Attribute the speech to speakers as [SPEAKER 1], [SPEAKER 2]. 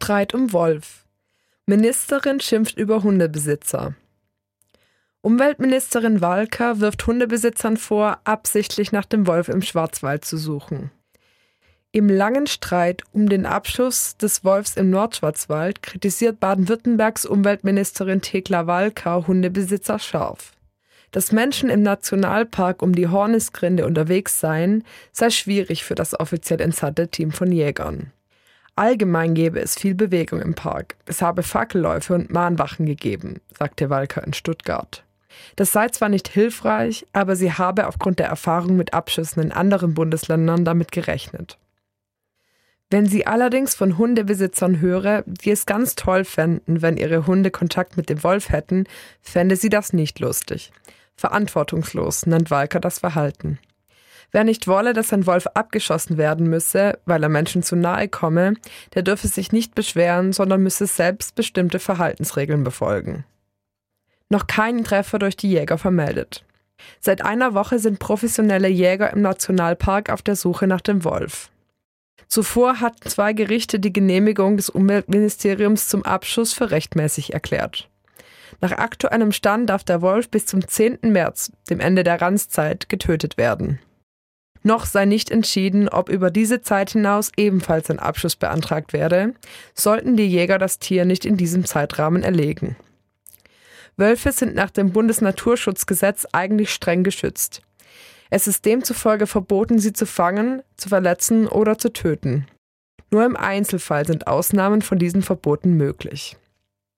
[SPEAKER 1] Streit um Wolf. Ministerin schimpft über Hundebesitzer. Umweltministerin Walker wirft Hundebesitzern vor, absichtlich nach dem Wolf im Schwarzwald zu suchen. Im langen Streit um den Abschuss des Wolfs im Nordschwarzwald kritisiert Baden-Württembergs Umweltministerin Thekla Walker Hundebesitzer scharf. Dass Menschen im Nationalpark um die Hornisgrinde unterwegs seien, sei schwierig für das offiziell entsandte Team von Jägern. Allgemein gäbe es viel Bewegung im Park. Es habe Fackelläufe und Mahnwachen gegeben, sagte Walker in Stuttgart. Das sei zwar nicht hilfreich, aber sie habe aufgrund der Erfahrung mit Abschüssen in anderen Bundesländern damit gerechnet. Wenn sie allerdings von Hundebesitzern höre, die es ganz toll fänden, wenn ihre Hunde Kontakt mit dem Wolf hätten, fände sie das nicht lustig. Verantwortungslos nennt Walker das Verhalten. Wer nicht wolle, dass ein Wolf abgeschossen werden müsse, weil er Menschen zu nahe komme, der dürfe sich nicht beschweren, sondern müsse selbst bestimmte Verhaltensregeln befolgen. Noch keinen Treffer durch die Jäger vermeldet. Seit einer Woche sind professionelle Jäger im Nationalpark auf der Suche nach dem Wolf. Zuvor hatten 2 Gerichte die Genehmigung des Umweltministeriums zum Abschuss für rechtmäßig erklärt. Nach aktuellem Stand darf der Wolf bis zum 10. März, dem Ende der Ranzzeit, getötet werden. Noch sei nicht entschieden, ob über diese Zeit hinaus ebenfalls ein Abschuss beantragt werde, sollten die Jäger das Tier nicht in diesem Zeitrahmen erlegen. Wölfe sind nach dem Bundesnaturschutzgesetz eigentlich streng geschützt. Es ist demzufolge verboten, sie zu fangen, zu verletzen oder zu töten. Nur im Einzelfall sind Ausnahmen von diesen Verboten möglich.